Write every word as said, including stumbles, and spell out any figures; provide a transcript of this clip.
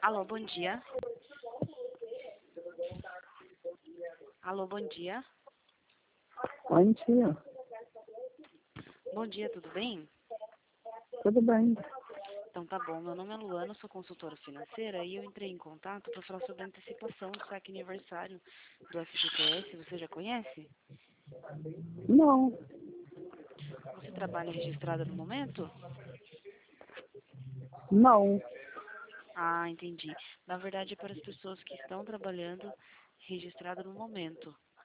Alô, bom dia. Alô, bom dia. Bom dia. Bom dia, tudo bem? Tudo bem? Então tá bom, meu nome é Luana, sou consultora financeira e eu entrei em contato para falar sobre a antecipação do saque aniversário do F G T S, você já conhece? Não, Você trabalha registrada no momento? não. Ah, entendi. Na verdade é para as pessoas que estão trabalhando registrada no momento.